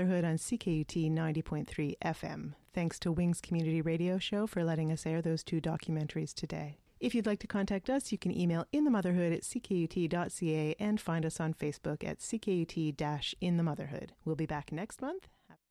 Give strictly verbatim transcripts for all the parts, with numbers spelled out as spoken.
Motherhood on C K U T ninety point three F M. Thanks to Wings Community Radio Show for letting us air those two documentaries today. If you'd like to contact us, you can email inthemotherhood at c k u t dot c a and find us on Facebook at C K U T-inthemotherhood. We'll be back next month.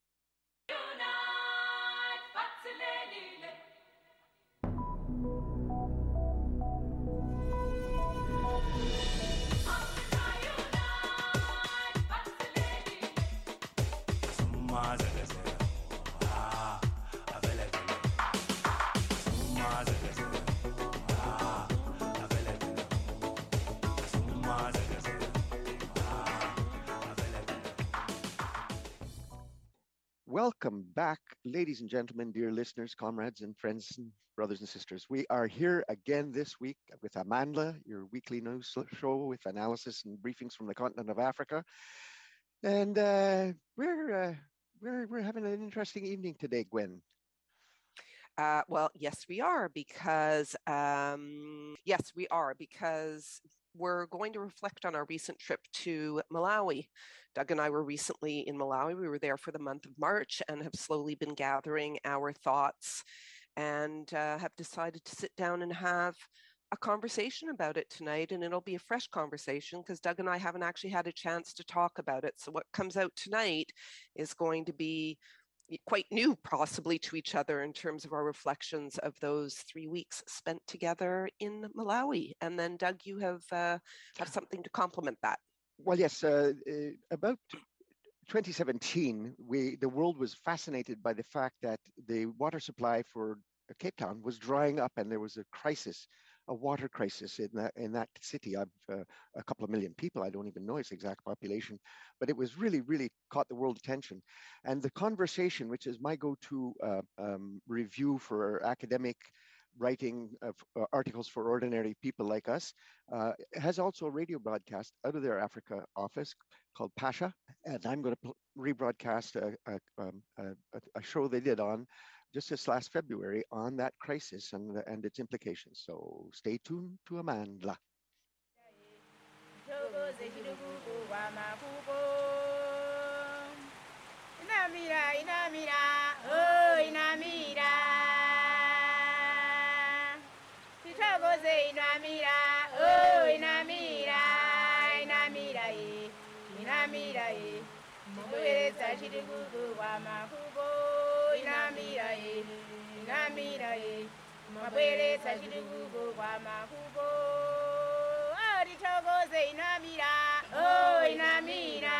Welcome back, ladies and gentlemen, dear listeners, comrades and friends and brothers and sisters. We are here again this week with Amandla, your weekly news show with analysis and briefings from the continent of Africa. And uh, we're, uh, we're, we're having an interesting evening today, Gwen. Uh, well, yes, we are, because, um, yes, we are, because we're going to reflect on our recent trip to Malawi. Doug and I were recently in Malawi. We were there for the month of March and have slowly been gathering our thoughts and uh, have decided to sit down and have a conversation about it tonight. And it'll be a fresh conversation because Doug and I haven't actually had a chance to talk about it. So what comes out tonight is going to be quite new, possibly, to each other in terms of our reflections of those three weeks spent together in Malawi. And then, Doug, you have uh, have something to complement that. Well, yes, uh, uh, about twenty seventeen, we the world was fascinated by the fact that the water supply for Cape Town was drying up, and there was a crisis, a water crisis in that in that city. I've uh, a couple of million people. I don't even know its exact population, but it was really, really caught the world attention. And the conversation, which is my go-to uh, um, review for academic writing of uh, articles for ordinary people like us, uh, has also a radio broadcast out of their Africa office called Pasha, and I'm going to rebroadcast a, a, um, a, a show they did on just this last February on that crisis and, and its implications. So stay tuned to Amandla. Inamira, inamira, oh inamira. Titogoze inamira, oh inamira, inamira ye, inamira ye. Mugweza chirigugu wa makubo, inamira ye, inamira ye. Mugweza chirigugu wa makubo. Oh titogoze inamira, oh inamira.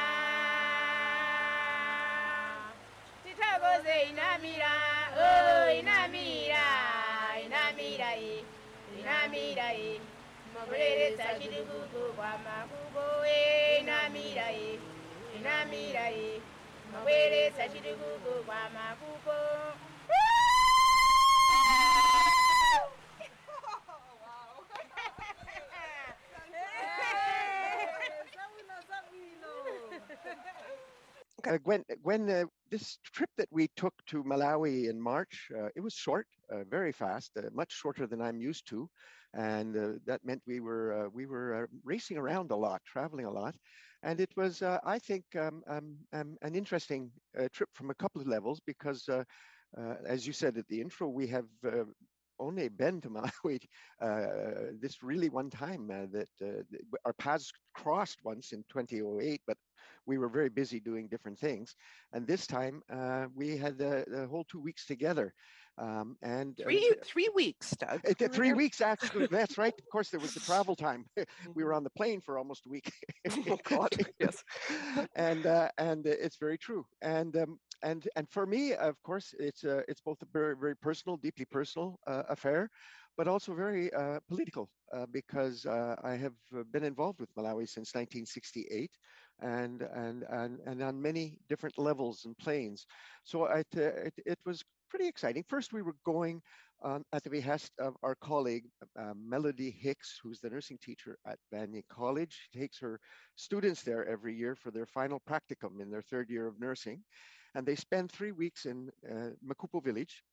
Titogoze inamira, oh inamira, inamira ye, inamira ye. Mugweza chirigugu wa makubo, inamira ye. Inamira ye, mawele sachirigugu kwa makuko. Uh, Gwen, Gwen uh, this trip that we took to Malawi in March, uh, it was short, uh, very fast, uh, much shorter than I'm used to, and uh, that meant we were uh, we were uh, racing around a lot, traveling a lot, and it was, uh, I think, um, um, um, an interesting uh, trip from a couple of levels because, uh, uh, as you said at the intro, we have uh, only been to Malawi uh, this really one time. Uh, that uh, our paths crossed once in twenty oh eight, but we were very busy doing different things. And this time uh, we had the, the whole two weeks together. Um, and three uh, three weeks, Doug. Uh, three weeks, actually. That's right. Of course, there was the travel time. We were on the plane for almost a week. Oh God, yes. and uh, and it's very true. And um, and and for me, of course, it's uh, it's both a very very personal, deeply personal uh, affair, but also very uh, political uh, because uh, I have been involved with Malawi since nineteen sixty-eight, and and and and on many different levels and planes. So it uh, it, it was pretty exciting. First, we were going um, at the behest of our colleague, uh, Melody Hicks, who's the nursing teacher at Vanier College. She takes her students there every year for their final practicum in their third year of nursing. And they spend three weeks in uh, Makupo village.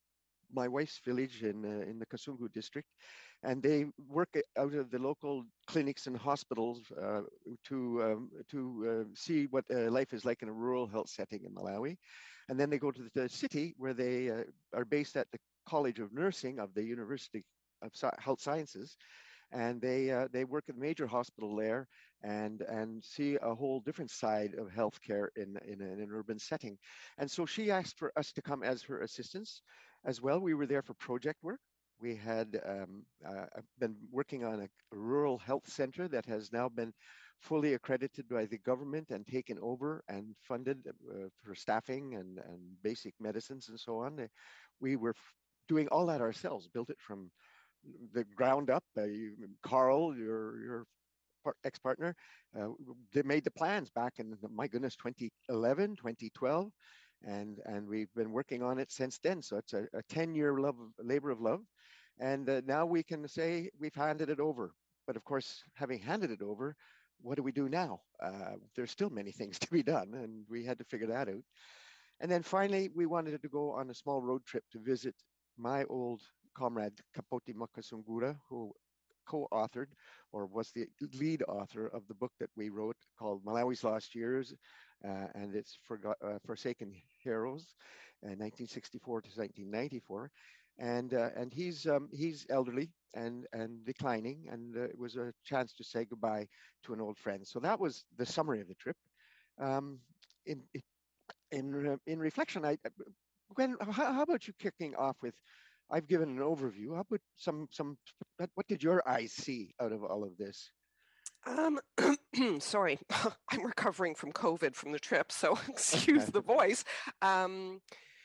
my wife's village in uh, in the Kasungu district, and they work out of the local clinics and hospitals uh, to um, to uh, see what uh, life is like in a rural health setting in Malawi, and then they go to the city where they uh, are based at the College of Nursing of the University of Health Sciences, and they uh, they work at a major hospital there and and see a whole different side of healthcare in, in in an urban setting. And so she asked for us to come as her assistants as well. We were there for project work. We had um, uh, been working on a, a rural health center that has now been fully accredited by the government and taken over and funded uh, for staffing and, and basic medicines and so on. We were f- doing all that ourselves, built it from the ground up. Uh, you, Carl, your your par- ex-partner, uh, they made the plans back in, my goodness, twenty eleven, twenty twelve, and and we've been working on it since then. So it's a, a ten-year love labor of love, and uh, now we can say we've handed it over. But of course, having handed it over, what do we do now? Uh, there's still many things to be done, and we had to figure that out. And then finally, we wanted to go on a small road trip to visit my old comrade Kapoti Makasungura, who co-authored or was the lead author of the book that we wrote called Malawi's Lost Years uh, and its Forgot, uh, Forsaken Heroes, uh, nineteen sixty-four to nineteen ninety-four. And uh, and he's um, he's elderly and and declining, and uh, it was a chance to say goodbye to an old friend. So that was the summary of the trip. Um, in in uh, in reflection, I Gwen, how, how about you kicking off with? I've given an overview. How about some some? What did your eyes see out of all of this? Um, sorry, I'm recovering from COVID from the trip, so excuse the voice. Um,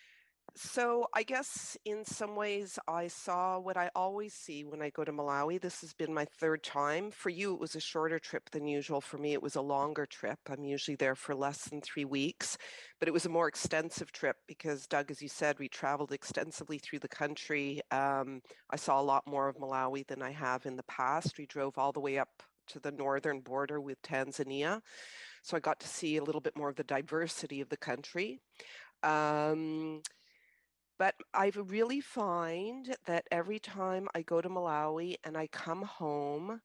so I guess in some ways I saw what I always see when I go to Malawi. This has been my third time. For you, it was a shorter trip than usual. For me, it was a longer trip. I'm usually there for less than three weeks, but it was a more extensive trip because, Doug, as you said, we traveled extensively through the country. Um, I saw a lot more of Malawi than I have in the past. We drove all the way up to the northern border with Tanzania. So I got to see a little bit more of the diversity of the country. Um, But I really find that every time I go to Malawi and I come home,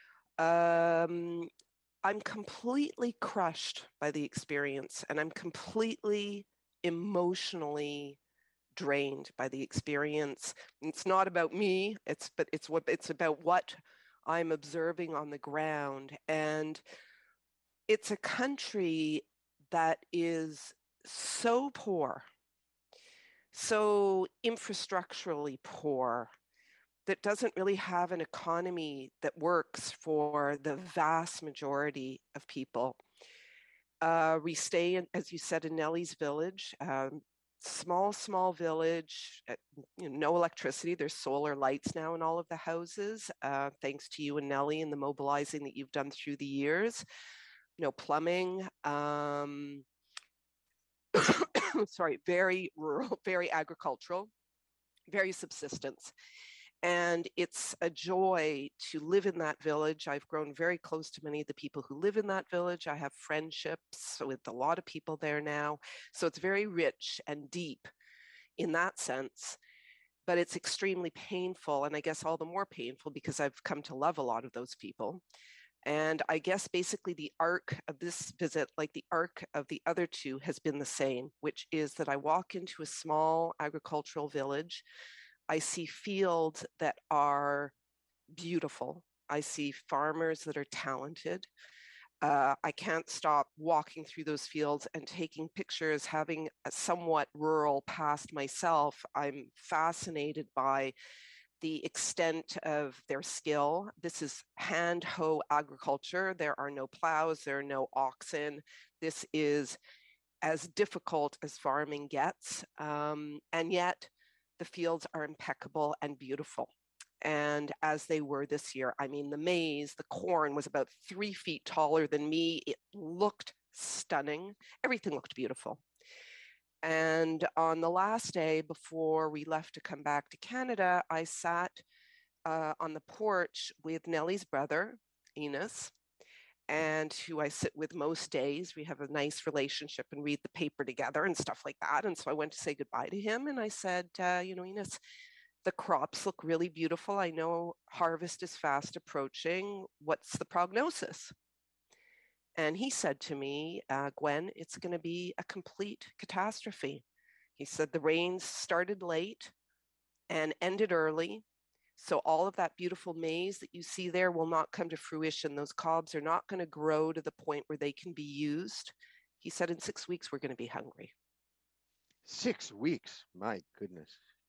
um, I'm completely crushed by the experience, and I'm completely emotionally drained by the experience. It's not about me, it's but it's what it's about what I'm observing on the ground. And it's a country that is so poor, so infrastructurally poor, that doesn't really have an economy that works for the vast majority of people. Uh, we stay, in, as you said, in Nellie's village, um, small, small village, uh, you know, no electricity. There's solar lights now in all of the houses, uh, thanks to you and Nellie and the mobilizing that you've done through the years. No plumbing. Um, sorry, very rural, very agricultural, very subsistence. And it's a joy to live in that village. I've grown very close to many of the people who live in that village. I have friendships with a lot of people there now. So it's very rich and deep in that sense. But it's extremely painful, and I guess all the more painful because I've come to love a lot of those people. And I guess basically the arc of this visit, like the arc of the other two, has been the same, which is that I walk into a small agricultural village. I see fields that are beautiful. I see farmers that are talented. Uh, I can't stop walking through those fields and taking pictures, having a somewhat rural past myself. I'm fascinated by the extent of their skill. This is hand hoe agriculture. There are no plows, there are no oxen. This is as difficult as farming gets. Um, and yet the fields are impeccable and beautiful. And as they were this year, I mean, the maize, the corn was about three feet taller than me. It looked stunning. Everything looked beautiful. And on the last day before we left to come back to Canada, I sat uh, on the porch with Nellie's brother, Enos, and who I sit with most days. We have a nice relationship and read the paper together and stuff like that. And so I went to say goodbye to him, and I said, uh, you know, Enos, the crops look really beautiful. I know harvest is fast approaching. What's the prognosis? And he said to me, uh, Gwen, it's going to be a complete catastrophe. He said the rains started late and ended early. So all of that beautiful maize that you see there will not come to fruition. Those cobs are not going to grow to the point where they can be used. He said in six weeks, we're going to be hungry. Six weeks, my goodness.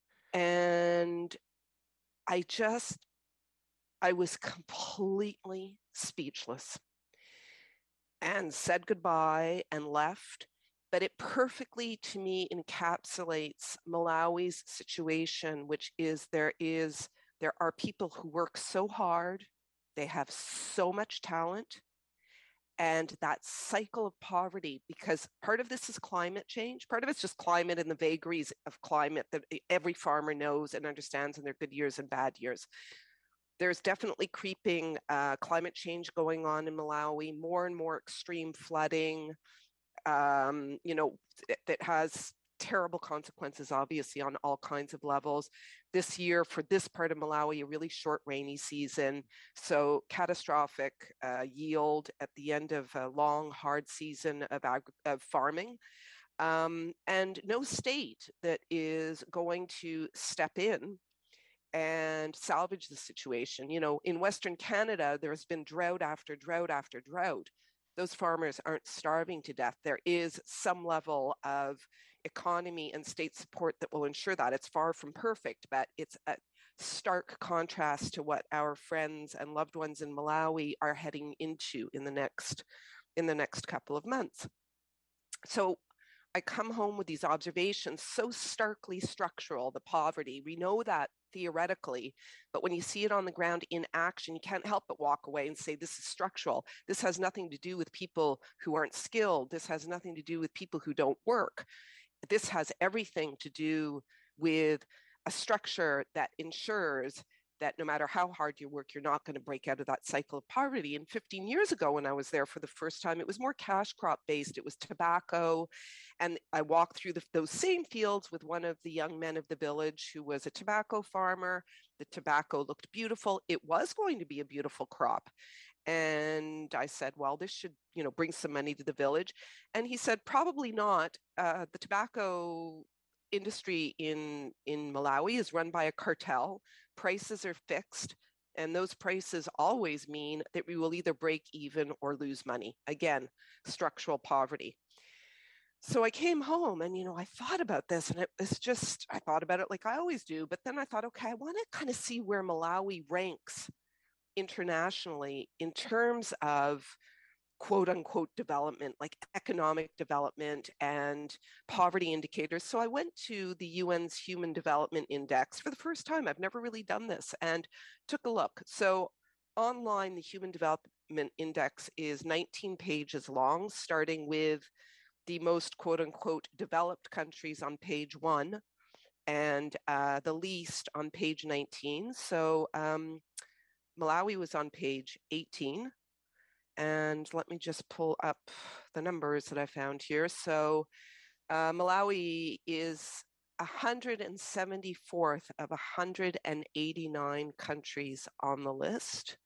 And I just, I was completely speechless and said goodbye and left. But it perfectly, to me, encapsulates Malawi's situation, which is there is, there are people who work so hard, they have so much talent, and that cycle of poverty, because part of this is climate change, part of it's just climate and the vagaries of climate that every farmer knows and understands in their good years and bad years. There's definitely creeping uh, climate change going on in Malawi, more and more extreme flooding, um, you know, that has terrible consequences, obviously, on all kinds of levels. This year, for this part of Malawi, a really short rainy season, so catastrophic uh, yield at the end of a long, hard season of, ag- of farming. Um, and no state that is going to step in and salvage the situation. You know, in Western Canada, there's been drought after drought after drought. Those farmers aren't starving to death. There is some level of economy and state support that will ensure that. It's far from perfect, but it's a stark contrast to what our friends and loved ones in Malawi are heading into in the next in the next couple of months. So I come home with these observations so starkly structural, the poverty. We know that theoretically, but when you see it on the ground in action, you can't help but walk away and say, this is structural. This has nothing to do with people who aren't skilled. This has nothing to do with people who don't work. This has everything to do with a structure that ensures that no matter how hard you work, you're not going to break out of that cycle of poverty. And fifteen years ago, when I was there for the first time, it was more cash crop based. It was tobacco. And I walked through the, those same fields with one of the young men of the village who was a tobacco farmer. The tobacco looked beautiful. It was going to be a beautiful crop. And I said, well, this should, you know, bring some money to the village. And he said, probably not. Uh, the tobacco industry in, in Malawi is run by a cartel. Prices are fixed. And those prices always mean that we will either break even or lose money. Again, structural poverty. So I came home and, you know, I thought about this, and it was just, I thought about it like I always do. But then I thought, okay, I want to kind of see where Malawi ranks internationally in terms of quote unquote development, like economic development and poverty indicators. So I went to the U N's Human Development Index for the first time. I've never really done this, and took a look. So online, the Human Development Index is nineteen pages long, starting with the most quote unquote developed countries on page one, and uh, the least on page nineteen. So um, Malawi was on page eighteen. And let me just pull up the numbers that I found here. So uh, Malawi is one hundred seventy-fourth of one hundred eighty-nine countries on the list.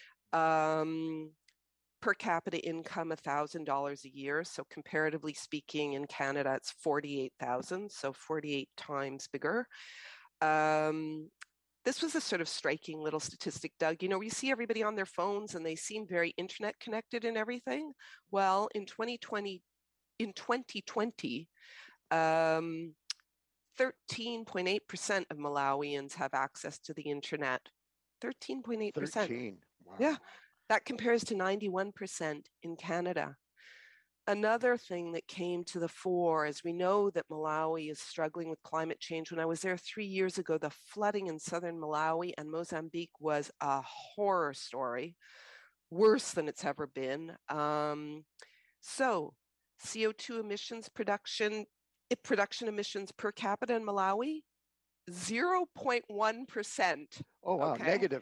Um, per capita income, one thousand dollars a year. So comparatively speaking, in Canada, it's forty-eight thousand, so forty-eight times bigger. Um, This was a sort of striking little statistic, Doug. You know, you see everybody on their phones and they seem very internet connected and everything. Well, in twenty twenty, in twenty twenty, um, thirteen point eight percent of Malawians have access to the internet. thirteen point eight percent. thirteen. Wow. Yeah, that compares to ninety-one percent in Canada. Another thing that came to the fore is we know that Malawi is struggling with climate change. When I was there three years ago, the flooding in southern Malawi and Mozambique was a horror story, worse than it's ever been. Um, so C O two emissions production, production emissions per capita in Malawi, zero point one percent. Oh, wow, okay, negative.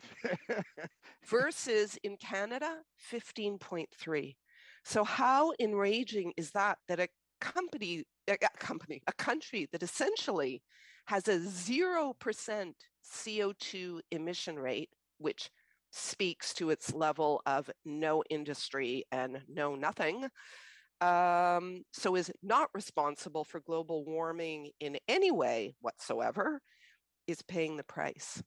versus in Canada, fifteen point three. So how enraging is that, that a company, a company, a country that essentially has a zero percent C O two emission rate, which speaks to its level of no industry and no nothing, um, so is not responsible for global warming in any way whatsoever, is paying the price.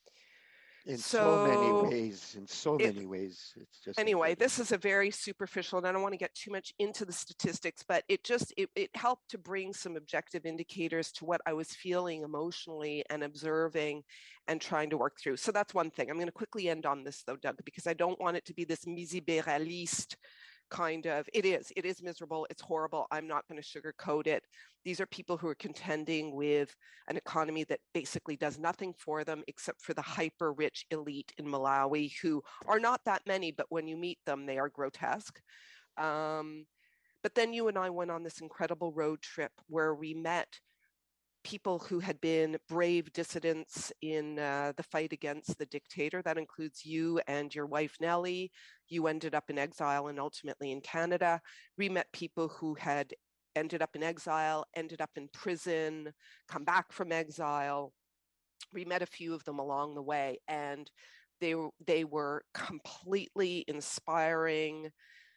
In so, so many ways, in so it, many ways, it's just anyway, incredible. this is a very superficial, and I don't want to get too much into the statistics, but it just, it, it helped to bring some objective indicators to what I was feeling emotionally and observing and trying to work through. So that's one thing. I'm going to quickly end on this though, Doug, because I don't want it to be this misérabiliste kind of, it is, it is miserable, it's horrible, I'm not going to sugarcoat it. These are people who are contending with an economy that basically does nothing for them except for the hyper rich elite in Malawi, who are not that many, but when you meet them, they are grotesque. Um, but then you and I went on this incredible road trip where we met people who had been brave dissidents in uh, the fight against the dictator. That includes you and your wife, Nellie. You ended up in exile and ultimately in Canada. We met people who had ended up in exile, ended up in prison, come back from exile. We met a few of them along the way, and they, they were completely inspiring,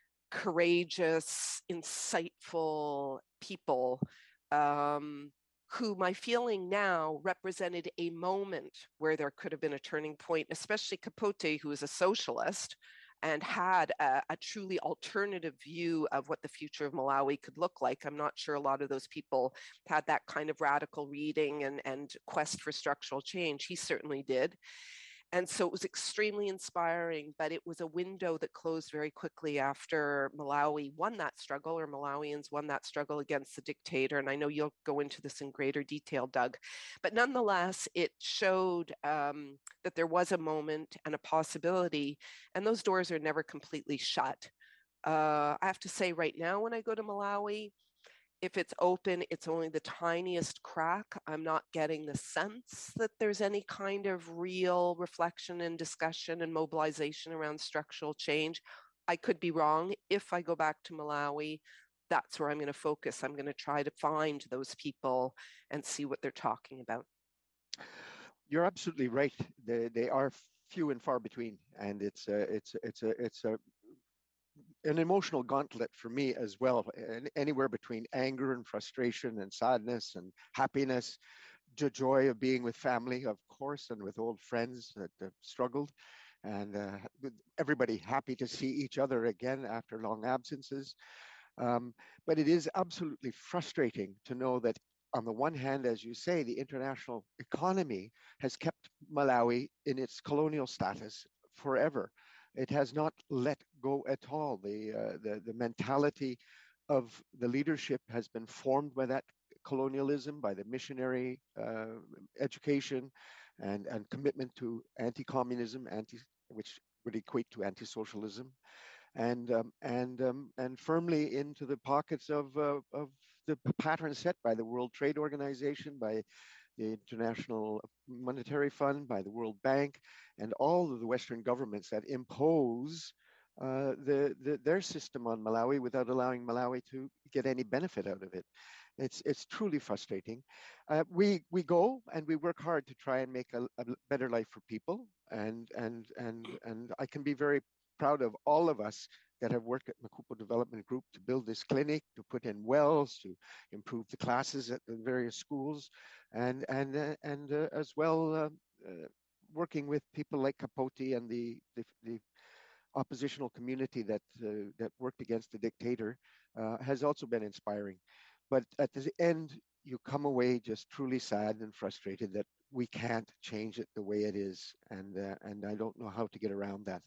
courageous, insightful people, um, who my feeling now represented a moment where there could have been a turning point, especially Capote, who is a socialist and had a, a truly alternative view of what the future of Malawi could look like. I'm not sure a lot of those people had that kind of radical reading and, and quest for structural change. He certainly did. And so it was extremely inspiring, but it was a window that closed very quickly after Malawi won that struggle, or Malawians won that struggle against the dictator. And I know you'll go into this in greater detail, Doug. But nonetheless, it showed um, that there was a moment and a possibility, and those doors are never completely shut. Uh, I have to say right now, when I go to Malawi, if it's open, it's only the tiniest crack. I'm not getting the sense that there's any kind of real reflection and discussion and mobilization around structural change. I could be wrong. If I go back to Malawi, that's where I'm going to focus. I'm going to try to find those people and see what they're talking about. You're absolutely right. They, they are few and far between, and it's a, it's a, it's a, it's a an emotional gauntlet for me as well, anywhere between anger and frustration and sadness and happiness, the joy of being with family, of course, and with old friends that have struggled, and uh, everybody happy to see each other again after long absences. Um, but it is absolutely frustrating to know that on the one hand, as you say, the international economy has kept Malawi in its colonial status forever. It has not let go at all. The, uh, the, the mentality of the leadership has been formed by that colonialism, by the missionary uh, education and, and commitment to anti-communism, anti, which would equate to anti-socialism, and um, and um, and firmly into the pockets of uh, of the pattern set by the World Trade Organization, by the International Monetary Fund, by the World Bank, and all of the Western governments that impose uh, the, the their system on Malawi without allowing Malawi to get any benefit out of it. It's it's truly frustrating. Uh, we we go and we work hard to try and make a, a better life for people, and and and and I can be very proud of all of us that have worked at Makupo Development Group to build this clinic, to put in wells, to improve the classes at the various schools, and and uh, and uh, as well uh, uh, working with people like Capote and the the, the oppositional community that uh, that worked against the dictator uh, has also been inspiring. But at the end, you come away just truly sad and frustrated that we can't change it the way it is, and uh, and I don't know how to get around that.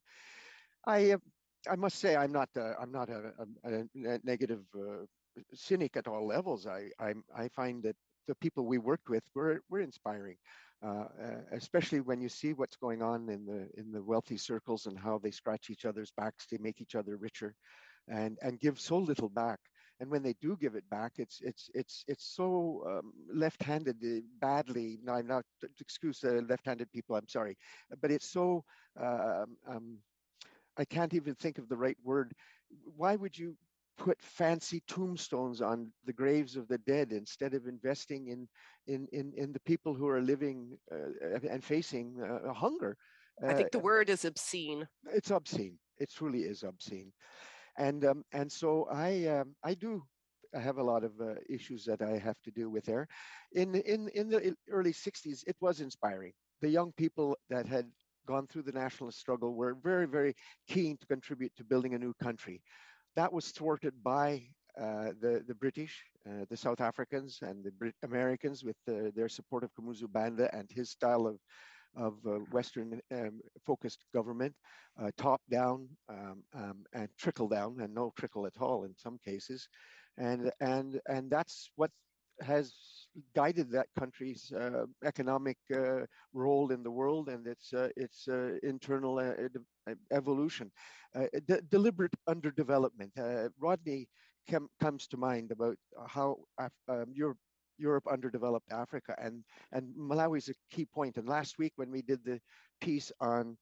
I uh, I must say I'm not uh, I'm not a, a, a negative uh, cynic at all levels. I I I find that the people we worked with were were inspiring, uh, uh, especially when you see what's going on in the in the wealthy circles and how they scratch each other's backs to make each other richer, and and give so little back. and when they do give it back, it's it's it's it's so um, left-handed uh, badly. No, I'm not to excuse the left-handed people. I'm sorry, but it's so um, um, I can't even think of the right word. Why would you put fancy tombstones on the graves of the dead instead of investing in in in, in the people who are living uh, and facing uh, hunger? I think the Uh, word is obscene. It's obscene. It truly is obscene. And um, and so I um, I do have a lot of uh, issues that I have to deal with there. In in in the early sixties, it was inspiring. The young people that had gone through the nationalist struggle were very, very keen to contribute to building a new country. That was thwarted by uh, the, the British, uh, the South Africans, and the Brit- Americans with the, their support of Kamuzu Banda and his style of, of uh, Western um, focused government, uh, top down um, um, and trickle down, and no trickle at all in some cases. And, and, and that's what has guided that country's uh, economic uh, role in the world and its uh, its uh, internal uh, evolution. Uh, de- deliberate underdevelopment. Uh, Rodney com- comes to mind about how Af- um, Europe Europe underdeveloped Africa, and and Malawi is a key point. And last week when we did the piece on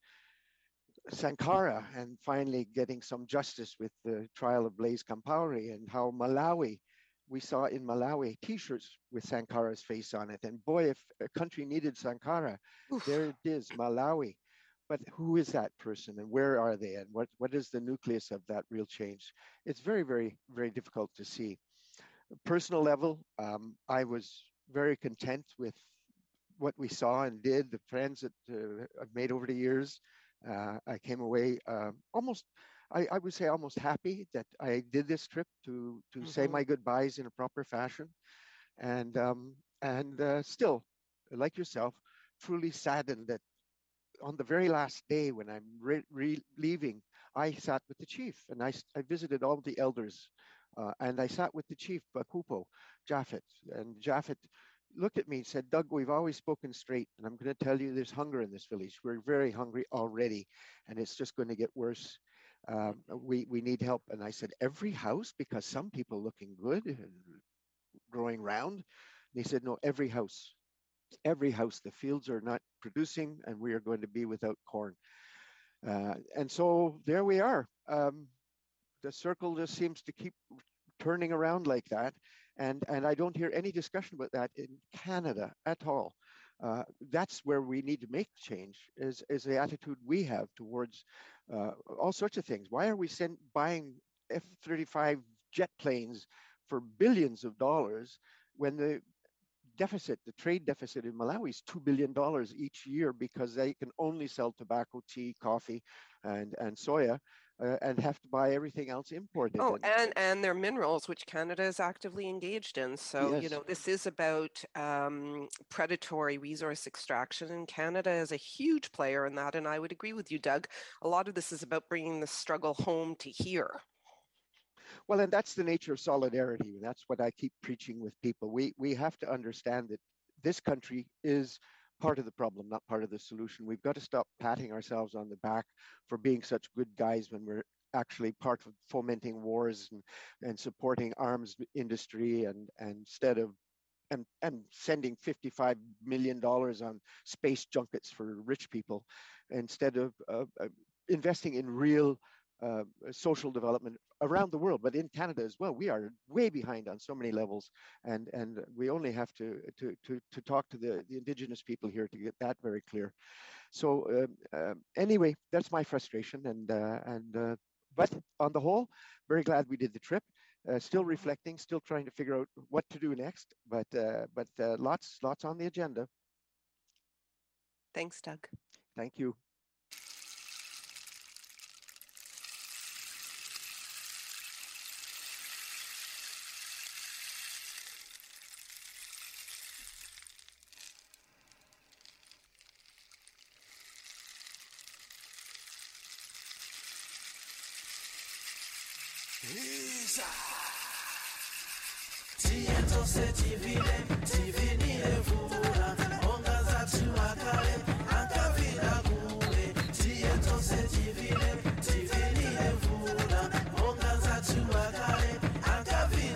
Sankara and finally getting some justice with the trial of Blaise Compaoré, and how Malawi, we saw in Malawi T-shirts with Sankara's face on it. And boy, if a country needed Sankara, Oof. there it is, Malawi. But who is that person and where are they? And what, what is the nucleus of that real change? It's very, very, very difficult to see. Personal level, um, I was very content with what we saw and did, the friends that uh, I've made over the years. Uh, I came away uh, almost, I, I would say almost happy that I did this trip to to mm-hmm. say my goodbyes in a proper fashion. And, um, and uh, still, like yourself, truly saddened that on the very last day when I'm re- re- leaving, I sat with the chief and I, I visited all the elders uh, and I sat with the chief, Bakupo, Japhet. And Japhet looked at me and said, Doug, we've always spoken straight, and I'm going to tell you there's hunger in this village. We're very hungry already, and it's just going to get worse. Um, we, we need help. And I said, every house? Because some people looking good and growing round. And he said, no, every house. Every house. The fields are not producing, and we are going to be without corn. Uh, and so there we are. Um, the circle just seems to keep turning around like that. And, and I don't hear any discussion about that in Canada at all. Uh, that's where we need to make change, is, is the attitude we have towards uh, all sorts of things. Why are we send, buying F thirty-five jet planes for billions of dollars when the deficit, the trade deficit in Malawi is two billion dollars each year because they can only sell tobacco, tea, coffee, and, and soya, uh, and have to buy everything else imported. Oh, and, and their minerals, which Canada is actively engaged in. So, yes. you know, this is about um, predatory resource extraction, and Canada is a huge player in that. And I would agree with you, Doug. A lot of this is about bringing the struggle home to here. Well, and that's the nature of solidarity. And that's what I keep preaching with people. We we have to understand that this country is part of the problem, not part of the solution. We've got to stop patting ourselves on the back for being such good guys when we're actually part of fomenting wars and, and supporting arms industry, and, and instead of and, and sending fifty-five million dollars on space junkets for rich people, instead of uh, uh, investing in real Uh, social development around the world, but in Canada as well. We are way behind on so many levels, and and we only have to to to, to talk to the, the Indigenous people here to get that very clear. So uh, uh, anyway, that's my frustration, and uh, and uh, but on the whole, very glad we did the trip. Uh, still reflecting, still trying to figure out what to do next, but uh, but uh, lots lots on the agenda. Thanks, Doug. Thank you. Divine,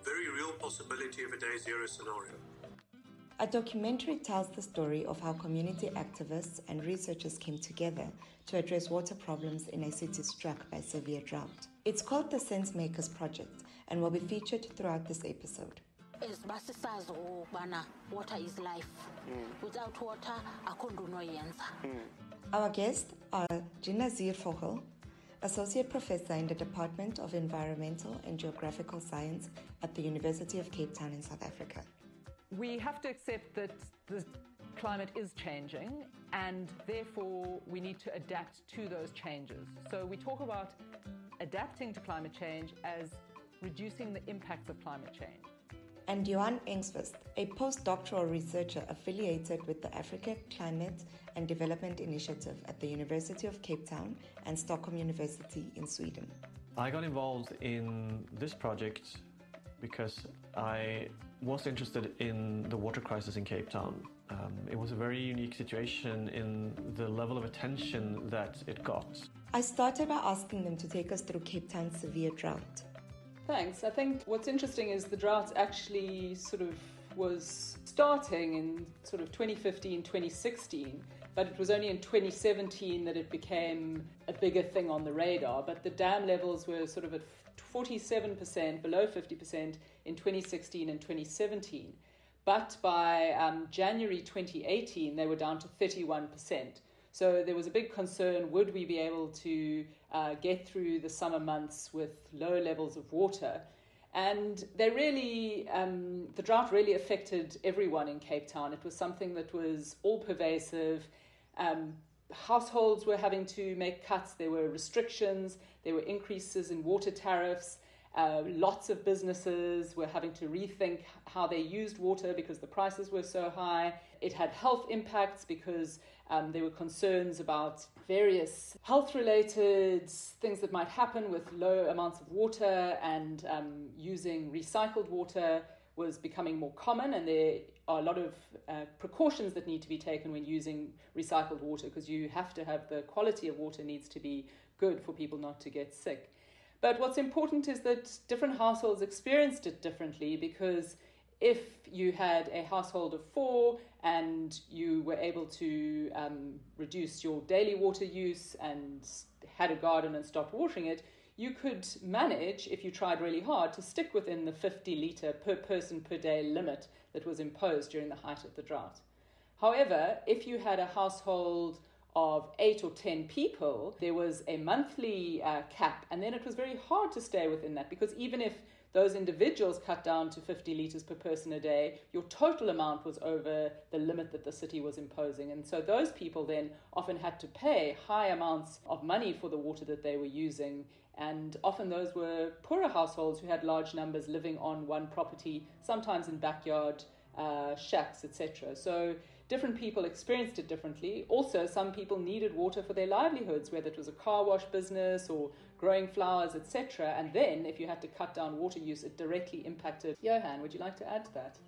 very real possibility of a day zero scenario. A documentary tells the story of how community activists and researchers came together to address water problems in a city struck by severe drought. It's called the Sense Makers Project and will be featured throughout this episode. Water is life. Mm. Without water, akukho noyenza. Our guests are Gina Ziervogel, Associate Professor in the Department of Environmental and Geographical Science at the University of Cape Town in South Africa. We have to accept that the climate is changing and therefore we need to adapt to those changes. So we talk about adapting to climate change as reducing the impacts of climate change. And Johan Engqvist, a postdoctoral researcher affiliated with the Africa Climate and Development Initiative at the University of Cape Town and Stockholm University in Sweden. I got involved in this project because I was interested in the water crisis in Cape Town. Um, it was a very unique situation in the level of attention that it got. I started by asking them to take us through Cape Town's severe drought. Thanks. I think what's interesting is the drought actually sort of was starting in sort of twenty fifteen, twenty sixteen, but it was only in twenty seventeen that it became a bigger thing on the radar. But the dam levels were sort of at forty-seven percent, below fifty percent in twenty sixteen and twenty seventeen. But by um, January twenty eighteen, they were down to thirty-one percent. So there was a big concern, would we be able to uh, get through the summer months with low levels of water? And they really, um, the drought really affected everyone in Cape Town. It was something that was all pervasive. Um, households were having to make cuts. There were restrictions. There were increases in water tariffs. Uh, lots of businesses were having to rethink how they used water because the prices were so high. It had health impacts because um, there were concerns about various health-related things that might happen with low amounts of water, and um, using recycled water was becoming more common, and there are a lot of uh, precautions that need to be taken when using recycled water, because you have to have the quality of water needs to be good for people not to get sick. But what's important is that different households experienced it differently, because if you had a household of four and you were able to um, reduce your daily water use and had a garden and stopped watering it, you could manage, if you tried really hard, to stick within the fifty litre per person per day limit that was imposed during the height of the drought. However, if you had a household of eight or ten people, there was a monthly uh, cap, and then it was very hard to stay within that, because even if those individuals cut down to fifty litres per person a day, your total amount was over the limit that the city was imposing. And so those people then often had to pay high amounts of money for the water that they were using. And often those were poorer households who had large numbers living on one property, sometimes in backyard uh, shacks, et cetera. So different people experienced it differently. Also, some people needed water for their livelihoods, whether it was a car wash business or growing flowers, et cetera. And then, if you had to cut down water use, it directly impacted. Johan, would you like to add to that?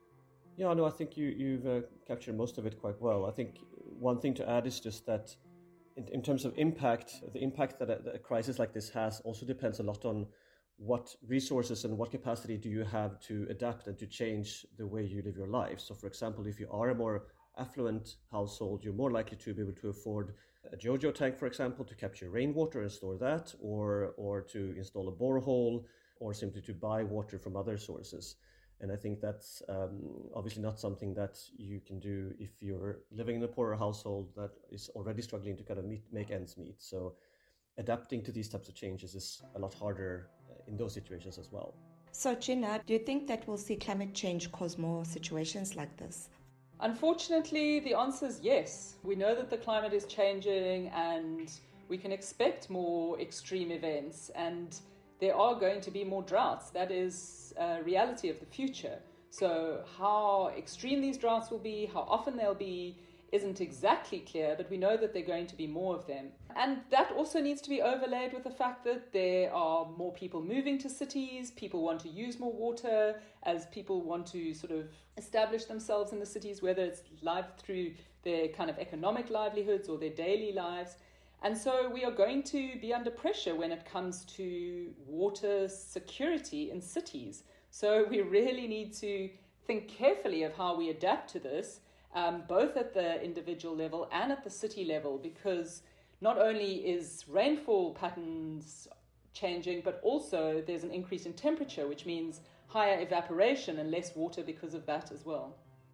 Yeah, no, I think you, you've uh, captured most of it quite well. I think one thing to add is just that in, in terms of impact, the impact that a, that a crisis like this has also depends a lot on what resources and what capacity do you have to adapt and to change the way you live your life. So, for example, if you are a more affluent household, you're more likely to be able to afford a JoJo tank, for example, to capture rainwater and store that, or or to install a borehole, or simply to buy water from other sources. And I think that's um, obviously not something that you can do if you're living in a poorer household that is already struggling to kind of meet, make ends meet. So adapting to these types of changes is a lot harder in those situations as well. So, Gina, do you think that we'll see climate change cause more situations like this? Unfortunately, the answer is yes. We know that the climate is changing and we can expect more extreme events, and there are going to be more droughts. That is a reality of the future. So how extreme these droughts will be, how often they'll be, isn't exactly clear, but we know that there are going to be more of them. And that also needs to be overlaid with the fact that there are more people moving to cities, people want to use more water, as people want to sort of establish themselves in the cities, whether it's live through their kind of economic livelihoods or their daily lives. And so we are going to be under pressure when it comes to water security in cities. So we really need to think carefully of how we adapt to this, um, both at the individual level and at the city level, because not only is rainfall patterns changing, but also there's an increase in temperature, which means higher evaporation and less water because of that as well.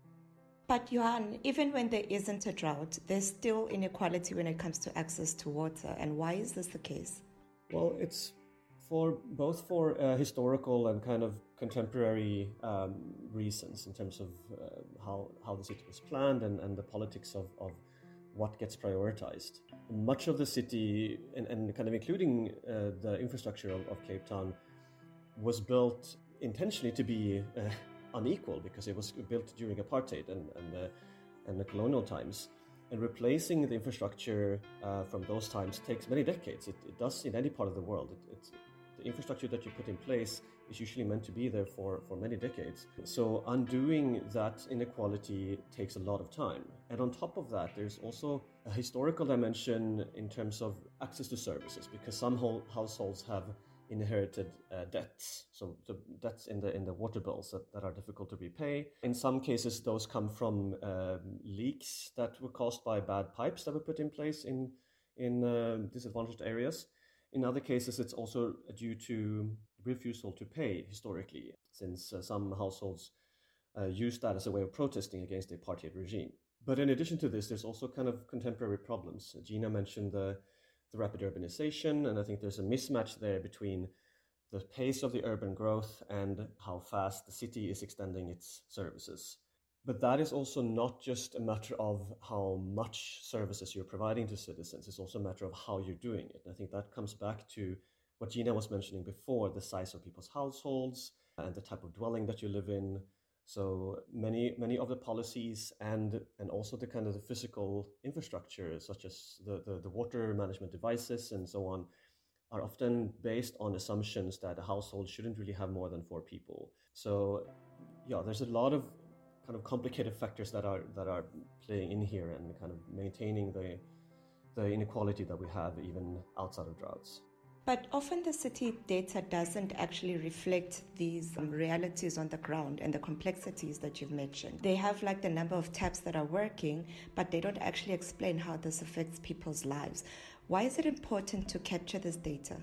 But Johan, even when there isn't a drought, there's still inequality when it comes to access to water. And why is this the case? Well, it's for both for uh, historical and kind of contemporary um, reasons in terms of uh, how, how the city was planned and, and the politics of, of what gets prioritized. Much of the city, and, and kind of including uh, the infrastructure of, of Cape Town, was built intentionally to be uh, unequal because it was built during apartheid and, and, uh, and the colonial times. And replacing the infrastructure uh, from those times takes many decades. It, it does in any part of the world. It, it's, the infrastructure that you put in place is usually meant to be there for, for many decades. So undoing that inequality takes a lot of time. And on top of that, there's also a historical dimension in terms of access to services, because some whole households have inherited uh, debts, so the debts in the in the water bills that, that are difficult to repay. In some cases, those come from um, leaks that were caused by bad pipes that were put in place in in uh, disadvantaged areas. In other cases, it's also due to refusal to pay historically, since uh, some households uh, use that as a way of protesting against the apartheid regime. But in addition to this, there's also kind of contemporary problems. Gina mentioned the the rapid urbanization, and I think there's a mismatch there between the pace of the urban growth and how fast the city is extending its services. But that is also not just a matter of how much services you're providing to citizens, it's also a matter of how you're doing it. And I think that comes back to what Gina was mentioning before, the size of people's households and the type of dwelling that you live in. So many many of the policies and and also the kind of the physical infrastructure, such as the, the, the water management devices and so on, are often based on assumptions that a household shouldn't really have more than four people. So yeah, there's a lot of kind of complicated factors that are that are playing in here and kind of maintaining the the inequality that we have even outside of droughts. But often the city data doesn't actually reflect these um, realities on the ground and the complexities that you've mentioned. They have like the number of taps that are working, but they don't actually explain how this affects people's lives. Why is it important to capture this data?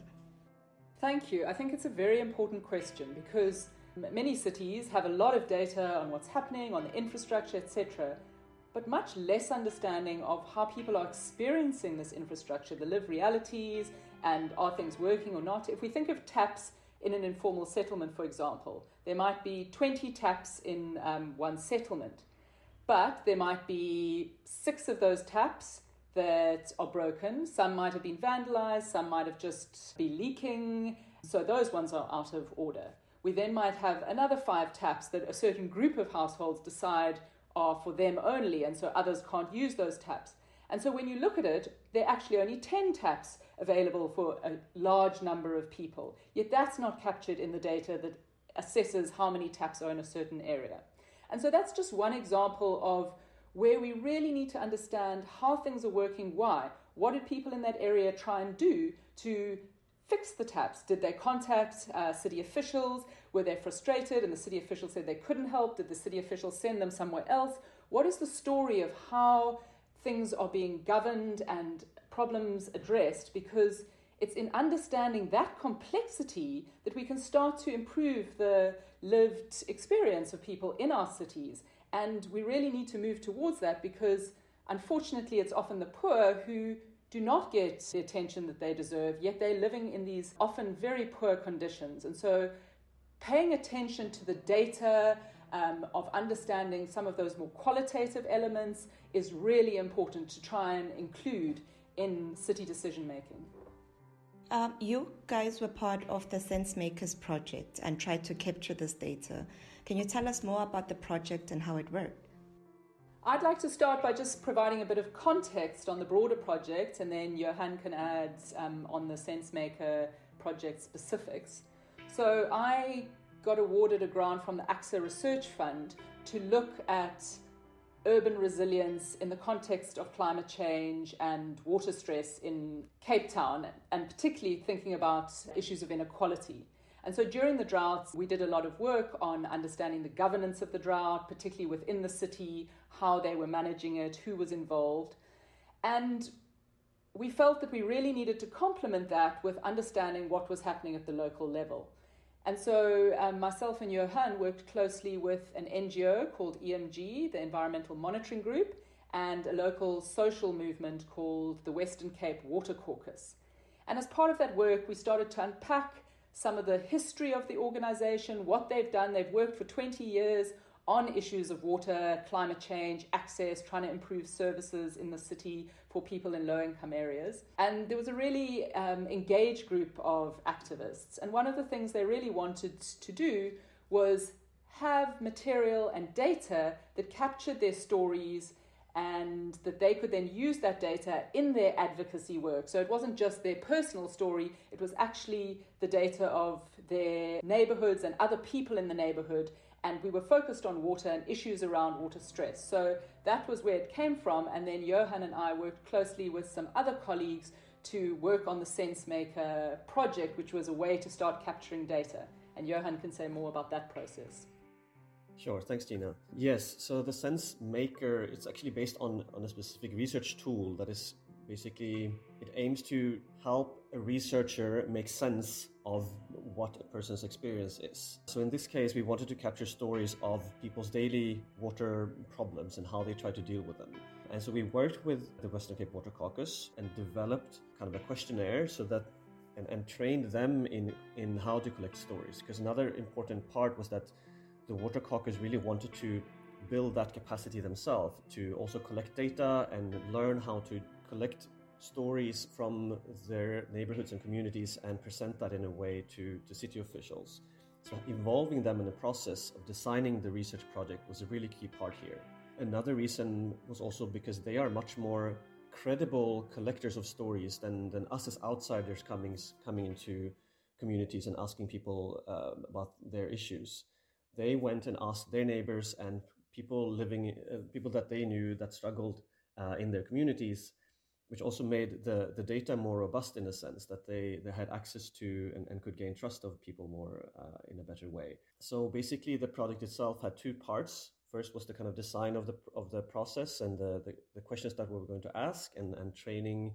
Thank you. I think it's a very important question because m- many cities have a lot of data on what's happening, on the infrastructure, et cetera, but much less understanding of how people are experiencing this infrastructure, the lived realities, and are things working or not. If we think of taps in an informal settlement, for example, there might be twenty taps in um, one settlement, but there might be six of those taps that are broken. Some might have been vandalized, some might have just been leaking, so those ones are out of order. We then might have another five taps that a certain group of households decide are for them only, and so others can't use those taps. And so when you look at it, there are actually only ten taps available for a large number of people. Yet that's not captured in the data that assesses how many taps are in a certain area. And so that's just one example of where we really need to understand how things are working. Why? What did people in that area try and do to fix the taps? Did they contact uh, city officials? Were they frustrated and the city officials said they couldn't help? Did the city officials send them somewhere else? What is the story of how things are being governed and problems addressed? Because it's in understanding that complexity that we can start to improve the lived experience of people in our cities. And we really need to move towards that because, unfortunately, it's often the poor who do not get the attention that they deserve, yet they're living in these often very poor conditions. And so paying attention to the data, um, of understanding some of those more qualitative elements is really important to try and include in city decision making. Um, you guys were part of the SenseMakers project and tried to capture this data. Can you tell us more about the project and how it worked? I'd like to start by just providing a bit of context on the broader project, and then Johan can add um, on the SenseMaker project specifics. So I got awarded a grant from the A C S A Research Fund to look at urban resilience in the context of climate change and water stress in Cape Town, and particularly thinking about issues of inequality. And so during the droughts, we did a lot of work on understanding the governance of the drought, particularly within the city, how they were managing it, who was involved. And we felt that we really needed to complement that with understanding what was happening at the local level. And so um, myself and Johan worked closely with an N G O called E M G, the Environmental Monitoring Group, and a local social movement called the Western Cape Water Caucus. And as part of that work, we started to unpack some of the history of the organization, what they've done. They've worked for twenty years on issues of water, climate change, access, trying to improve services in the city for people in low-income areas. And there was a really um, engaged group of activists. And one of the things they really wanted to do was have material and data that captured their stories and that they could then use that data in their advocacy work. So it wasn't just their personal story, it was actually the data of their neighborhoods and other people in the neighborhood. And we were focused on water and issues around water stress. So that was where it came from. And then Johan and I worked closely with some other colleagues to work on the SenseMaker project, which was a way to start capturing data. And Johan can say more about that process. Sure, thanks, Tina. Yes, so the SenseMaker, it's actually based on, on a specific research tool that is basically, it aims to help a researcher make sense of what a person's experience is. So in this case, we wanted to capture stories of people's daily water problems and how they try to deal with them. And so we worked with the Western Cape Water Caucus and developed kind of a questionnaire so that and, and trained them in, in how to collect stories. Because another important part was that the Water Caucus really wanted to build that capacity themselves to also collect data and learn how to collect stories from their neighborhoods and communities and present that in a way to, to city officials. So involving them in the process of designing the research project was a really key part here. Another reason was also because they are much more credible collectors of stories than, than us as outsiders coming, coming into communities and asking people uh, about their issues. They went and asked their neighbors and people living, uh, people that they knew that struggled uh, in their communities, which also made the, the data more robust in a sense that they, they had access to and, and could gain trust of people more uh, in a better way. So basically the project itself had two parts. First was the kind of design of the of the process and the, the, the questions that we were going to ask and, and training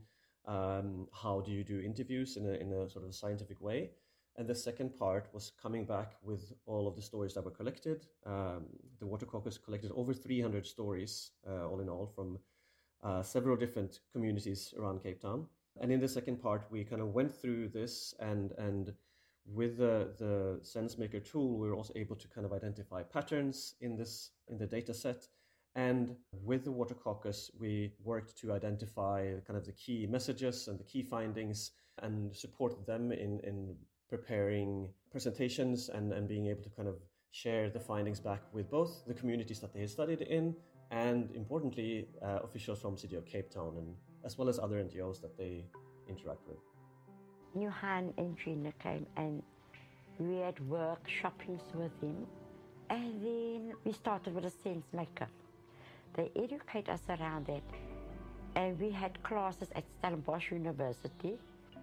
um, how do you do interviews in a, in a sort of scientific way. And the second part was coming back with all of the stories that were collected. Um, the Water Caucus collected over three hundred stories, uh, all in all, from uh, several different communities around Cape Town. And in the second part, we kind of went through this, and and with the, the SenseMaker tool, we were also able to kind of identify patterns in this in the data set. And with the Water Caucus, we worked to identify kind of the key messages and the key findings and support them in, in preparing presentations and, and being able to kind of share the findings back with both the communities that they had studied in and, importantly, uh, officials from the City of Cape Town, and as well as other N G Os that they interact with. Johan and Gina came and we had workshops with him, and then we started with a SenseMaker. They educate us around that, and we had classes at Stellenbosch University.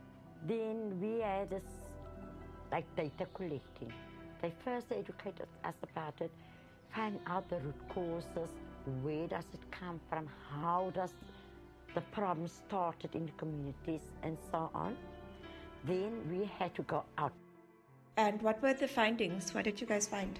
Then we had this like data collecting. They first educated us about it, find out the root causes, where does it come from, how does the problem started in the communities, and so on. Then we had to go out. And what were the findings? What did you guys find?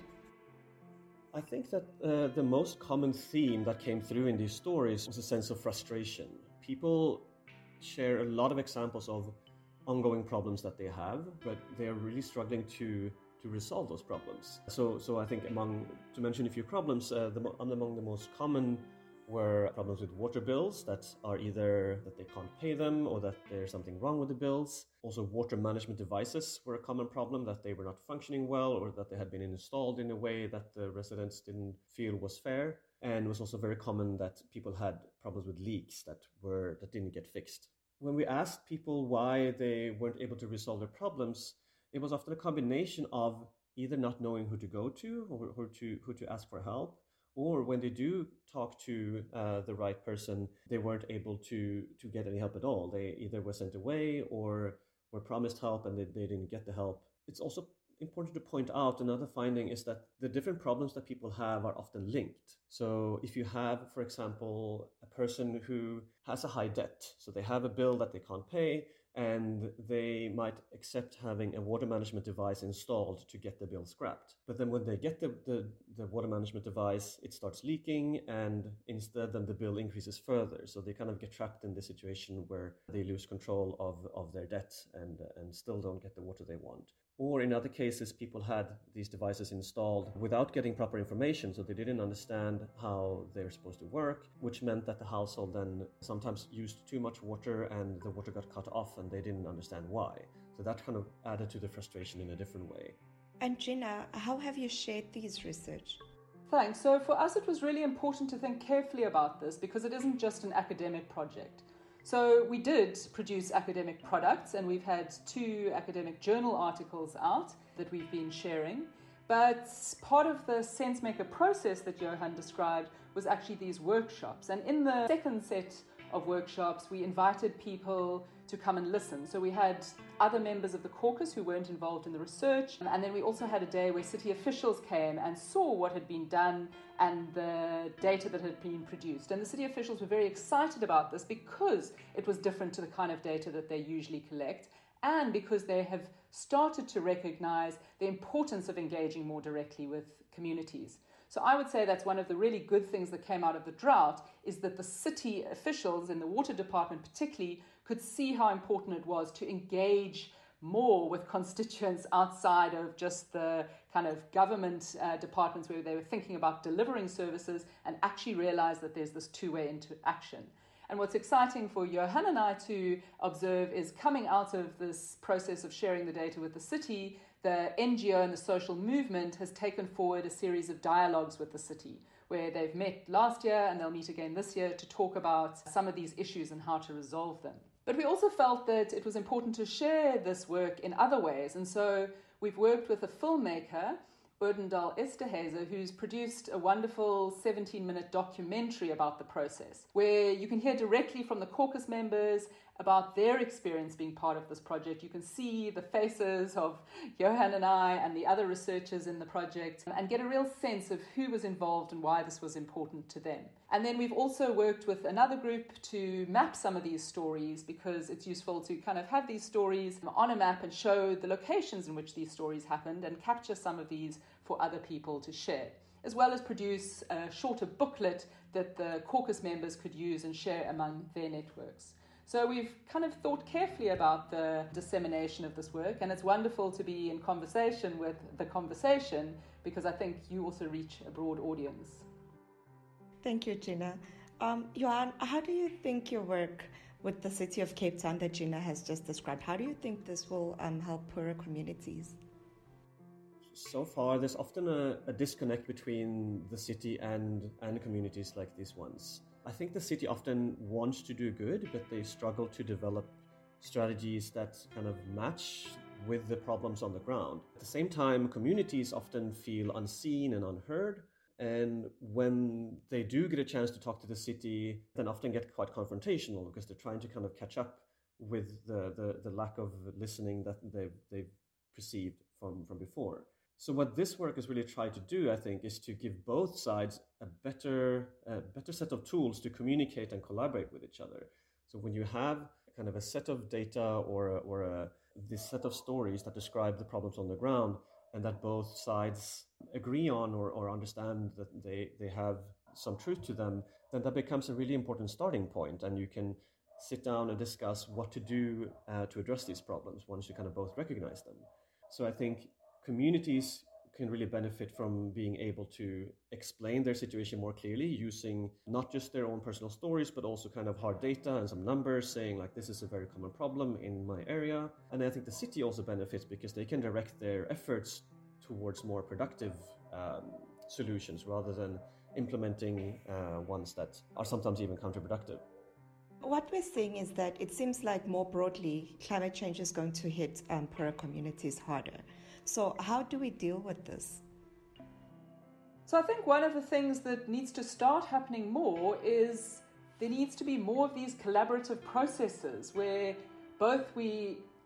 I think that uh, the most common theme that came through in these stories was a sense of frustration. People share a lot of examples of ongoing problems that they have, but they're really struggling to to resolve those problems. So, so I think among to mention a few problems, uh, the, among the most common were problems with water bills that are either that they can't pay them or that there's something wrong with the bills. Also, water management devices were a common problem, that they were not functioning well or that they had been installed in a way that the residents didn't feel was fair. And it was also very common that people had problems with leaks that were that didn't get fixed. When we asked people why they weren't able to resolve their problems, it was often a combination of either not knowing who to go to or who to, who to ask for help, or when they do talk to uh, the right person, they weren't able to, to get any help at all. They either were sent away or were promised help and they, they didn't get the help. It's also important to point out another finding is that the different problems that people have are often linked. So if you have, for example, a person who has a high debt, so they have a bill that they can't pay, and they might accept having a water management device installed to get the bill scrapped. But then when they get the, the, the water management device, it starts leaking, and instead then the bill increases further. So they kind of get trapped in this situation where they lose control of, of their debt and, and still don't get the water they want. Or in other cases, people had these devices installed without getting proper information, so they didn't understand how they were supposed to work, which meant that the household then sometimes used too much water and the water got cut off and they didn't understand why. So that kind of added to the frustration in a different way. And Gina, how have you shared these research? Thanks. So for us, it was really important to think carefully about this because it isn't just an academic project. So we did produce academic products, and we've had two academic journal articles out that we've been sharing. But part of the SenseMaker process that Johan described was actually these workshops. And in the second set of workshops, we invited people to come and listen. So we had other members of the caucus who weren't involved in the research. And then we also had a day where city officials came and saw what had been done and the data that had been produced. And the city officials were very excited about this because it was different to the kind of data that they usually collect, and because they have started to recognize the importance of engaging more directly with communities. So I would say that's one of the really good things that came out of the drought, is that the city officials in the water department particularly could see how important it was to engage more with constituents outside of just the kind of government uh, departments where they were thinking about delivering services, and actually realize that there's this two-way interaction. And what's exciting for Johan and I to observe is, coming out of this process of sharing the data with the city, the N G O and the social movement has taken forward a series of dialogues with the city, where they've met last year and they'll meet again this year to talk about some of these issues and how to resolve them. But we also felt that it was important to share this work in other ways. And so we've worked with a filmmaker, Urdendal Esterhazy, who's produced a wonderful seventeen-minute documentary about the process, where you can hear directly from the caucus members about their experience being part of this project. You can see the faces of Johan and I and the other researchers in the project and get a real sense of who was involved and why this was important to them. And then we've also worked with another group to map some of these stories, because it's useful to kind of have these stories on a map and show the locations in which these stories happened and capture some of these for other people to share, as well as produce a shorter booklet that the caucus members could use and share among their networks. So we've kind of thought carefully about the dissemination of this work, and it's wonderful to be in conversation with the conversation, because I think you also reach a broad audience. Thank you, Gina. Um, Johan, how do you think your work with the city of Cape Town that Gina has just described, how do you think this will um, help poorer communities? So far, there's often a, a disconnect between the city and, and communities like these ones. I think the city often wants to do good, but they struggle to develop strategies that kind of match with the problems on the ground. At the same time, communities often feel unseen and unheard. And when they do get a chance to talk to the city, then often get quite confrontational, because they're trying to kind of catch up with the, the, the lack of listening that they've, they've perceived from, from before. So what this work has really tried to do, I think, is to give both sides a better, a better set of tools to communicate and collaborate with each other. So when you have kind of a set of data or a, or a, this set of stories that describe the problems on the ground, and that both sides agree on or, or understand that they, they have some truth to them, then that becomes a really important starting point, and you can sit down and discuss what to do uh, to address these problems once you kind of both recognize them. So I think communities can really benefit from being able to explain their situation more clearly, using not just their own personal stories, but also kind of hard data and some numbers saying, like, this is a very common problem in my area. And I think the city also benefits because they can direct their efforts towards more productive um, solutions rather than implementing uh, ones that are sometimes even counterproductive. What we're seeing is that it seems like more broadly, climate change is going to hit um, poorer communities harder. So how do we deal with this? So I think one of the things that needs to start happening more is there needs to be more of these collaborative processes where both we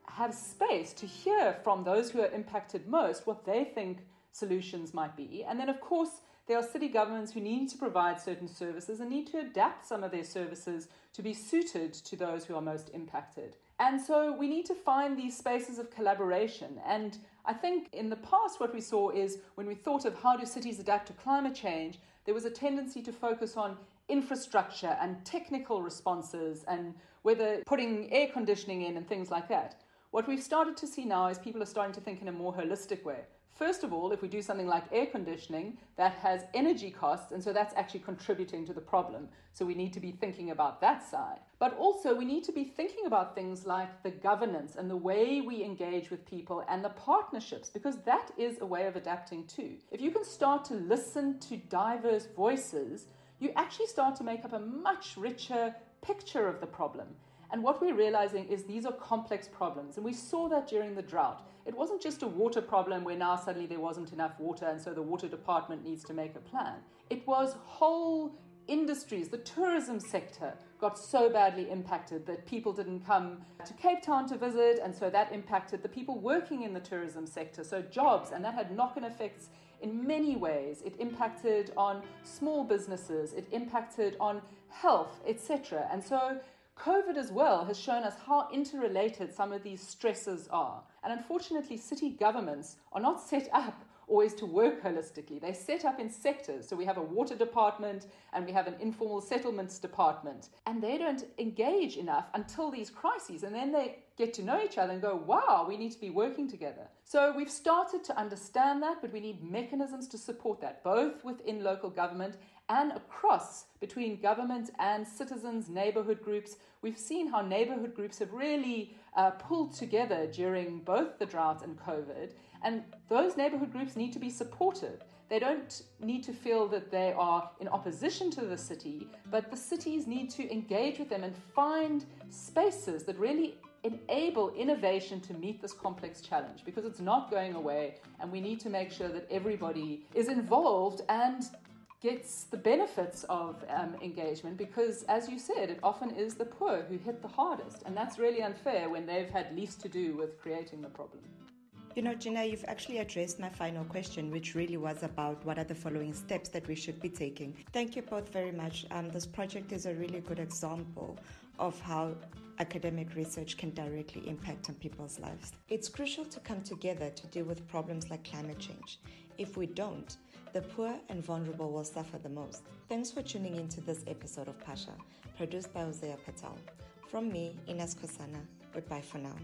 have space to hear from those who are impacted most what they think solutions might be. And then, of course, there are city governments who need to provide certain services and need to adapt some of their services to be suited to those who are most impacted. And so we need to find these spaces of collaboration. And I think in the past what we saw is when we thought of how do cities adapt to climate change, there was a tendency to focus on infrastructure and technical responses and whether putting air conditioning in and things like that. What we've started to see now is people are starting to think in a more holistic way. First of all, if we do something like air conditioning, that has energy costs, and so that's actually contributing to the problem. So we need to be thinking about that side. But also we need to be thinking about things like the governance and the way we engage with people and the partnerships, because that is a way of adapting too. If you can start to listen to diverse voices, you actually start to make up a much richer picture of the problem. And what we're realizing is these are complex problems. And we saw that during the drought. It wasn't just a water problem where now suddenly there wasn't enough water and so the water department needs to make a plan. It was whole industries. The tourism sector got so badly impacted that people didn't come to Cape Town to visit, and so that impacted the people working in the tourism sector, so jobs, and that had knock-on effects in many ways. It impacted on small businesses, it impacted on health, et cetera. And so COVID as well has shown us how interrelated some of these stresses are. And unfortunately, city governments are not set up always to work holistically. They're set up in sectors. So we have a water department and we have an informal settlements department. And they don't engage enough until these crises. And then they get to know each other and go, wow, we need to be working together. So we've started to understand that, but we need mechanisms to support that, both within local government and across between government and citizens, neighborhood groups. We've seen how neighborhood groups have really uh, pulled together during both the drought and COVID. And those neighborhood groups need to be supported. They don't need to feel that they are in opposition to the city, but the cities need to engage with them and find spaces that really enable innovation to meet this complex challenge, because it's not going away, and we need to make sure that everybody is involved and gets the benefits of um, engagement, because, as you said, it often is the poor who hit the hardest, and that's really unfair when they've had least to do with creating the problem. You know, Gina, you've actually addressed my final question, which really was about what are the following steps that we should be taking. Thank you both very much. Um, this project is a really good example of how academic research can directly impact on people's lives. It's crucial to come together to deal with problems like climate change. If we don't, the poor and vulnerable will suffer the most. Thanks for tuning into this episode of Pasha, produced by Hosea Patel. From me, Ines Kosana, goodbye for now.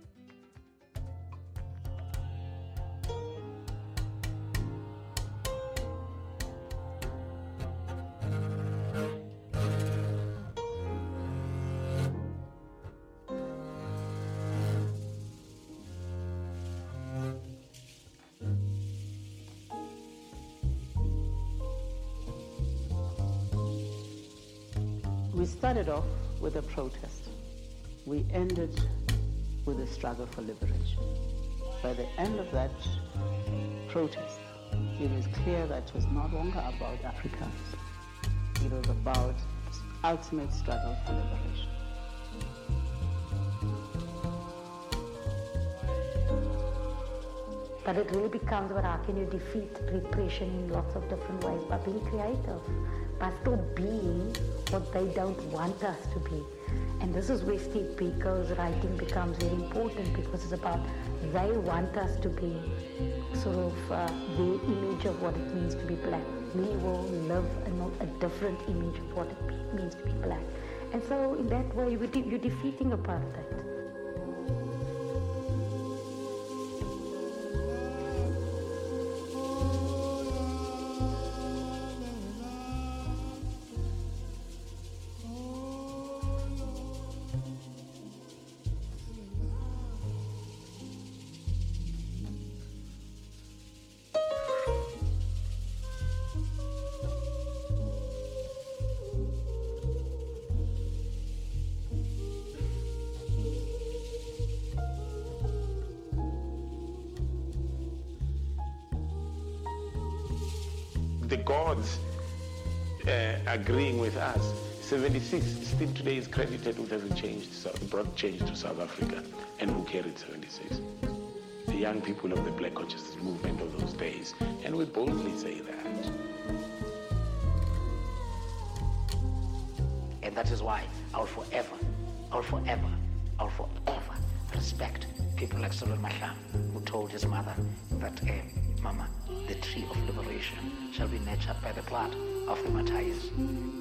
We started off with a protest. We ended with a struggle for liberation. By the end of that protest, it was clear that it was no longer about Africans. It was about the ultimate struggle for liberation. But it really becomes about how can you defeat repression in lots of different ways by being creative, by still being what they don't want us to be. And this is where Steve Biko's writing becomes very important, because it's about they want us to be sort of uh, their image of what it means to be black. We will live a, a different image of what it be, means to be black. And so in that way, you're, de- you're defeating apartheid. The gods uh, agreeing with us. seventy-six still today is credited with having changed, brought change to South Africa. and who carried seventy-six. The young people of the Black Consciousness movement of those days, and we boldly say that. And that is why I'll forever, I'll forever, I'll forever respect people like Solomon Mahlangu, who told his mother that, eh, Mama, the tree of liberation shall be nurtured by the blood of the martyrs.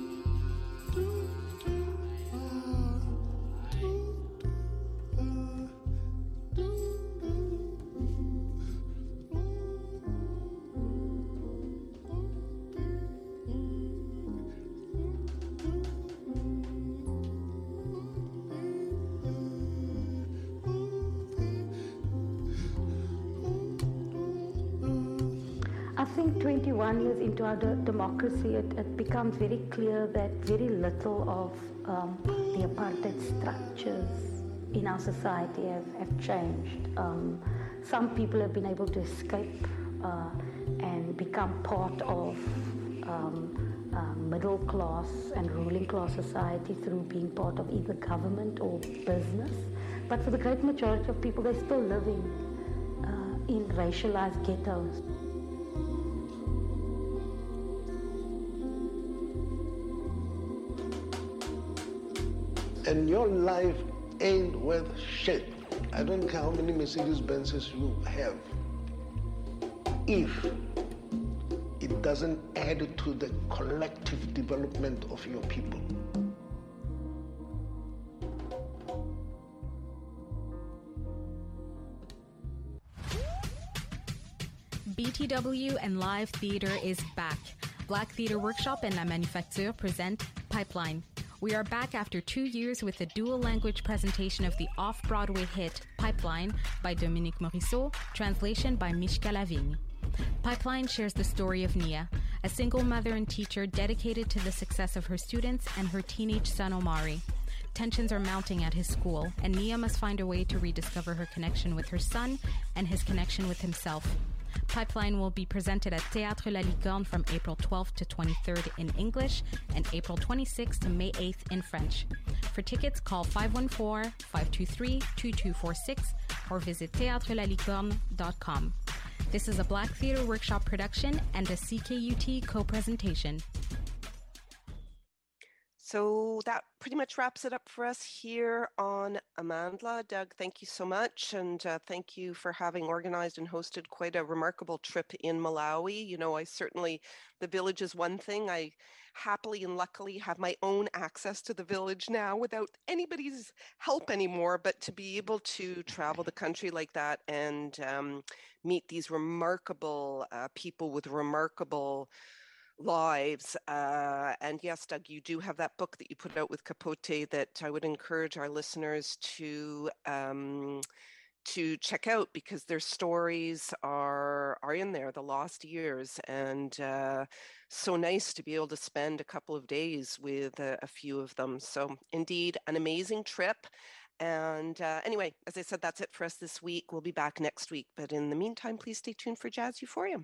I think twenty-one years into our de- democracy, it, it becomes very clear that very little of um, the apartheid structures in our society have, have changed. Um, some people have been able to escape uh, and become part of um, uh, middle class and ruling class society through being part of either government or business. But for the great majority of people, they're still living uh, in racialized ghettos. And your life ain't worth shit. I don't care how many Mercedes Benzes you have. If it doesn't add to the collective development of your people. B T W and Live Theater is back. Black Theater Workshop and La Manufacture present Pipeline. We are back after two years with a dual-language presentation of the off-Broadway hit Pipeline by Dominique Morisseau, translation by Mishka Lavigne. Pipeline shares the story of Nia, a single mother and teacher dedicated to the success of her students and her teenage son Omari. Tensions are mounting at his school, and Nia must find a way to rediscover her connection with her son and his connection with himself. Pipeline will be presented at Théâtre La Licorne from April twelfth to twenty-third in English and April twenty-sixth to May eighth in French. For tickets, call five one four, five two three, two two four six or visit theatre la licorne dot com. This is a Black Theater Workshop production and a C K U T co-presentation. So that pretty much wraps it up for us here on Amandla. Doug, thank you so much. And uh, thank you for having organized and hosted quite a remarkable trip in Malawi. You know, I certainly, the village is one thing. I happily and luckily have my own access to the village now without anybody's help anymore. But to be able to travel the country like that and um, meet these remarkable uh, people with remarkable lives. Uh, and yes, Doug, you do have that book that you put out with Capote that I would encourage our listeners to um, to check out, because their stories are are in there, the lost years. And uh, so nice to be able to spend a couple of days with a, a few of them. So indeed, an amazing trip. And uh, anyway, as I said, that's it for us this week. We'll be back next week. But in the meantime, please stay tuned for Jazz Euphoria.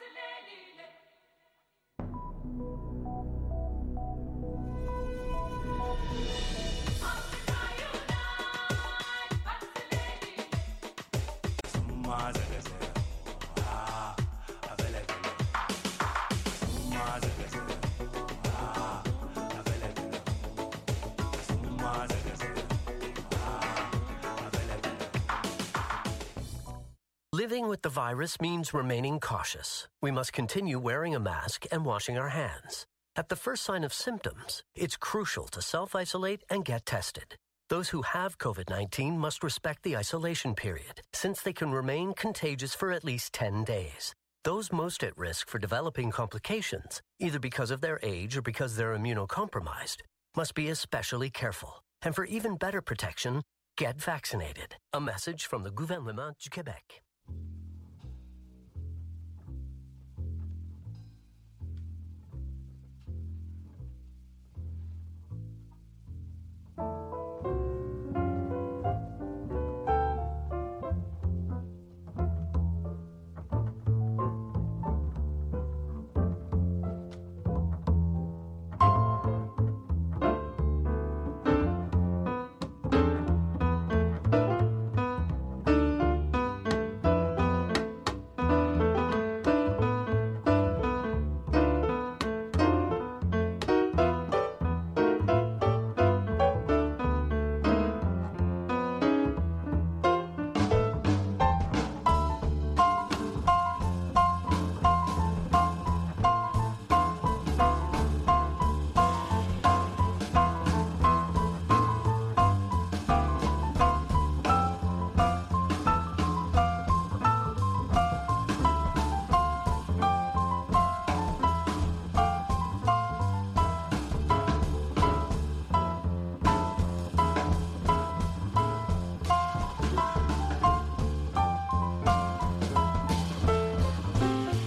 Living with the virus means remaining cautious. We must continue wearing a mask and washing our hands. At the first sign of symptoms, it's crucial to self-isolate and get tested. Those who have COVID nineteen must respect the isolation period, since they can remain contagious for at least ten days. Those most at risk for developing complications, either because of their age or because they're immunocompromised, must be especially careful. And for even better protection, get vaccinated. A message from the Gouvernement du Québec.